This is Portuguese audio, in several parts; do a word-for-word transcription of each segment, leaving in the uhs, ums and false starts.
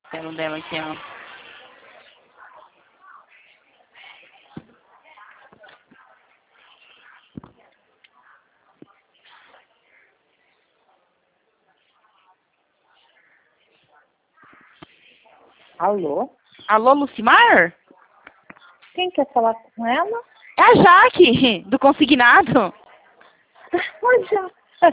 Pelo dela aqui, ó. Alô? Alô, Lucimar? Quem quer falar com ela? É a Jaque, do Consignado. Oi, já.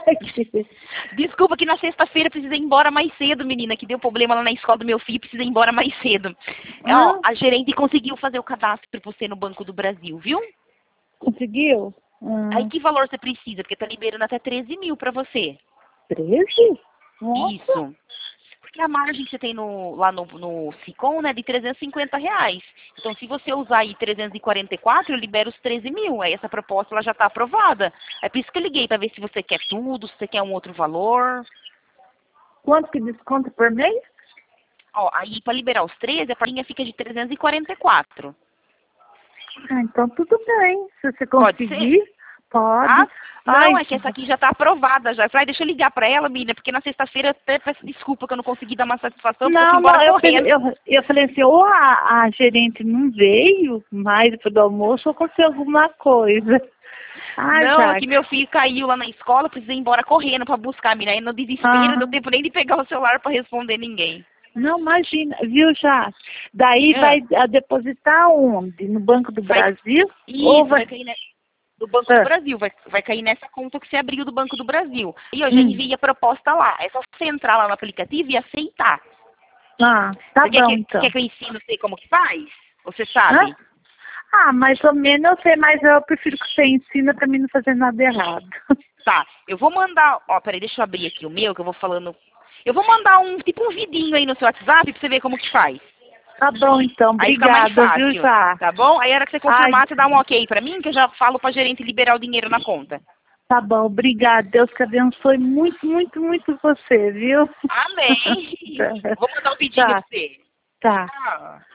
Desculpa que na sexta-feira precisei ir embora mais cedo, menina, que deu problema lá na escola do meu filho, precisei ir embora mais cedo. É, ó, Ah, a gerente conseguiu fazer o cadastro pra você no Banco do Brasil, viu? conseguiu? Aí Hum, que valor você precisa? Porque tá liberando até treze mil pra você. treze? Nossa. Isso. Porque a margem que você tem no, lá no, no Sicom, né, é de trezentos e cinquenta reais. Então, se você usar aí trezentos e quarenta e quatro, eu libero os treze mil. Aí essa proposta ela já está aprovada. É por isso que eu liguei, para ver se você quer tudo, se você quer um outro valor. Quanto que desconto por mês? Ó, aí para liberar os treze, a partinha fica de trezentos e quarenta e quatro. Ah, então tudo bem. Se você Pode ser? conseguir, pode. Ah, não, Ai, é que essa aqui já está aprovada já. Eu falei, ah, deixa eu ligar para ela, menina, porque na sexta-feira até peço desculpa que eu não consegui dar uma satisfação, porque eu fui não, embora não, eu, falei- correndo. eu, eu falei assim, ou a, a gerente não veio mais depois do almoço, ou aconteceu alguma coisa. Ah, Não, é que Jaque. meu filho caiu lá na escola, precisei ir embora correndo pra buscar a menina. Aí no desespero, não Ah, deu tempo nem de pegar o celular pra responder ninguém. não, imagina, viu, Jaque? Daí Ah, vai ah, depositar onde? No Banco do vai, Brasil? Ou isso, vai... vai cair ne- do Banco do Ah, Brasil, vai, vai cair nessa conta que você abriu do Banco do Brasil. E eu já hum, enviei a proposta lá. É só você entrar lá no aplicativo e aceitar. ah, tá Você quer bom, que, quer então. que eu ensine você como que faz? Você Hã? sabe? Ah, mais ou menos eu sei, mas eu prefiro que você ensina pra mim não fazer nada errado. Tá, eu vou mandar, ó, peraí, deixa eu abrir aqui o meu, que eu vou falando. Eu vou mandar um, tipo um vidinho aí no seu WhatsApp pra você ver como que faz. Tá bom, então. Aí fica mais Obrigada, viu, fácil, já? tá bom? Aí a hora que você Ai, confirmar, você dá um ok pra mim, que eu já falo pra gerente liberar o dinheiro na conta. tá bom, obrigada. Deus que abençoe muito, muito, muito você, viu? Amém! Vou mandar um vidinho Tá, pra você. tá. Tchau.